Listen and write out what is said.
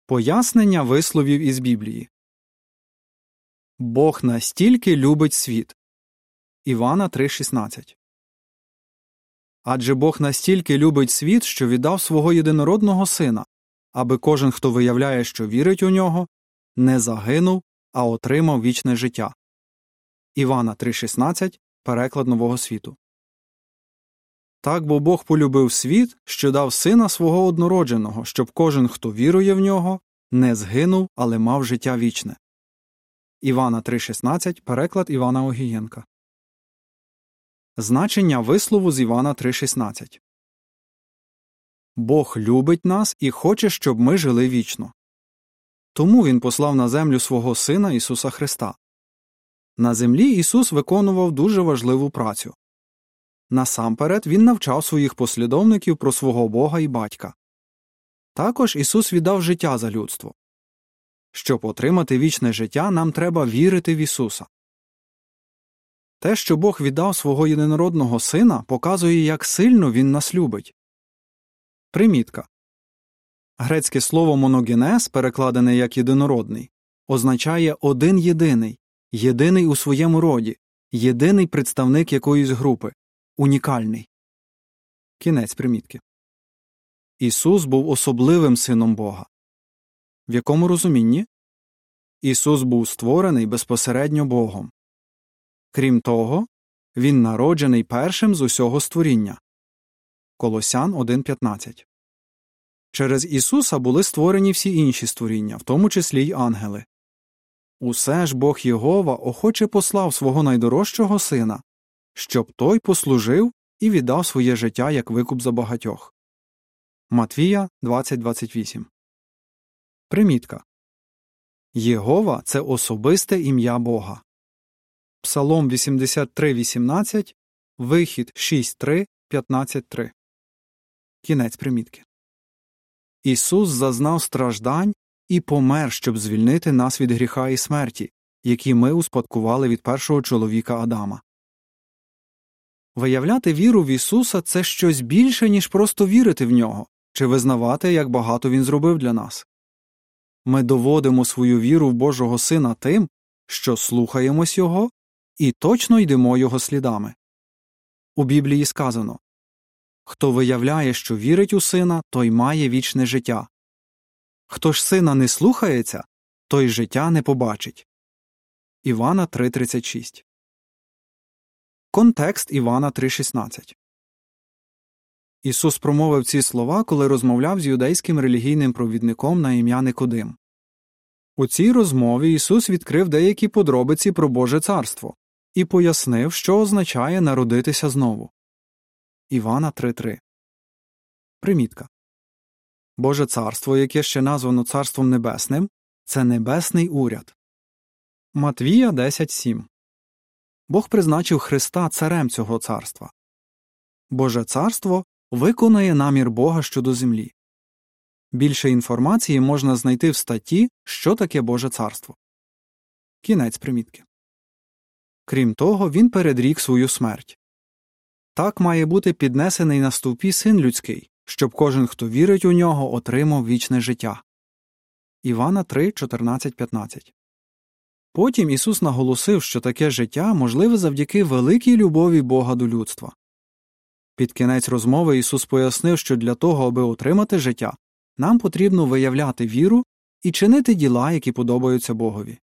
Пояснення висловів із Біблії. Бог настільки любить світ. Івана 3,16. Адже Бог настільки любить світ, що віддав свого єдинородного Сина, аби кожен, хто виявляє, що вірить у нього, не загинув, а отримав вічне життя. Івана 3,16, переклад Нового світу. Так бо Бог полюбив світ, що дав Сина свого однородженого, щоб кожен, хто вірує в нього, не згинув, але мав життя вічне. Івана 3,16, переклад Івана Огієнка. Значення вислову з Івана 3,16. Бог любить нас і хоче, щоб ми жили вічно. Тому Він послав на землю свого Сина Ісуса Христа. На землі Ісус виконував дуже важливу працю. Насамперед, Він навчав своїх послідовників про свого Бога і Батька. Також Ісус віддав життя за людство. Щоб отримати вічне життя, нам треба вірити в Ісуса. Те, що Бог віддав свого єдинородного Сина, показує, як сильно Він нас любить. Примітка. Грецьке слово «моногенез», перекладене як «єдинородний», означає «один єдиний», єдиний у своєму роді, єдиний представник якоїсь групи, унікальний. Кінець примітки. Ісус був особливим Сином Бога. В якому розумінні? Ісус був створений безпосередньо Богом. Крім того, Він народжений першим з усього створіння. Колосян 1.15. Через Ісуса були створені всі інші створіння, в тому числі й ангели. Усе ж Бог Єгова охоче послав свого найдорожчого Сина, щоб той послужив і віддав своє життя як викуп за багатьох. Матвія 20.28. Примітка. Єгова – це особисте ім'я Бога. Псалом 83.18, Вихід 6.3, 15.3. Кінець примітки. Ісус зазнав страждань і помер, щоб звільнити нас від гріха і смерті, які ми успадкували від першого чоловіка Адама. Виявляти віру в Ісуса – це щось більше, ніж просто вірити в Нього, чи визнавати, як багато Він зробив для нас. Ми доводимо свою віру в Божого Сина тим, що слухаємось Його і точно йдемо Його слідами. У Біблії сказано: «Хто виявляє, що вірить у Сина, той має вічне життя. Хто ж Сина не слухається, той життя не побачить». Івана 3.36. Контекст Івана 3.16. Ісус промовив ці слова, коли розмовляв з юдейським релігійним провідником на ім'я Никодим. У цій розмові Ісус відкрив деякі подробиці про Боже царство і пояснив, що означає народитися знову. Івана 3.3. Примітка. Боже царство, яке ще названо Царством Небесним, це небесний уряд. Матвія 10.7. Бог призначив Христа царем цього царства. Боже царство виконує намір Бога щодо землі. Більше інформації можна знайти в статті «Що таке Боже царство?». Кінець примітки. Крім того, він передрік свою смерть. Так має бути піднесений на стовпі Син людський, щоб кожен, хто вірить у нього, отримав вічне життя. Івана 3, 14-15. Потім Ісус наголосив, що таке життя можливе завдяки великій любові Бога до людства. Під кінець розмови Ісус пояснив, що для того, аби отримати життя, нам потрібно виявляти віру і чинити діла, які подобаються Богові.